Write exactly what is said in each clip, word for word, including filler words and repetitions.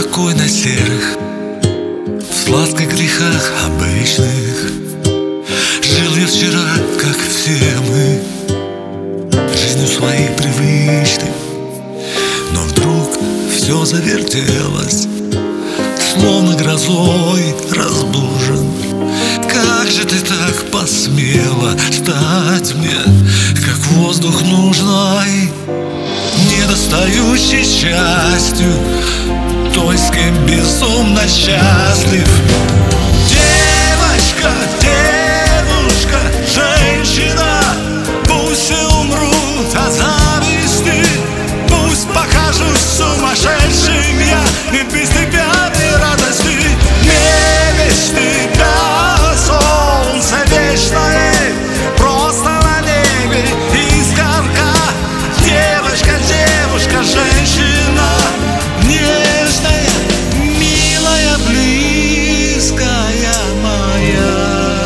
спокойно серых, в сладких грехах обычных. Жил я вчера, как все мы, жизнью своей привычной. Но вдруг все завертелось, словно грозой разбужен. Как же ты так посмела стать мне, как воздух нужной, недостающей счастью, той, с кем безумно счастлив. Девочка, девушка, женщина, пусть все умрут от зависти, пусть покажусь сумасшедшим я, и без тебя мне радости. Не без тебя солнце вечное, просто на небе искорка. Девочка, девушка, женщина, нежная, милая, близкая моя.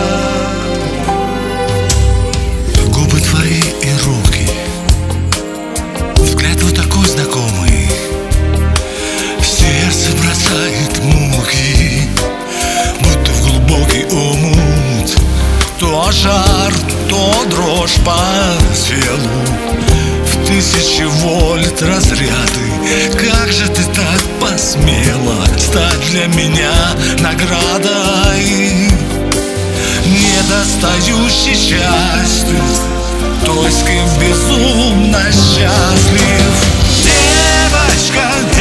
Губы твои и руки, взгляд вот такой знакомый, в сердце бросает муки, будто в глубокий омут. То жар, то дрожь по телу, в тысячи вольт разряды. Как же ты так посмела стать для меня наградой, недостающей счастью, той, с кем безумно счастлив. Девочка,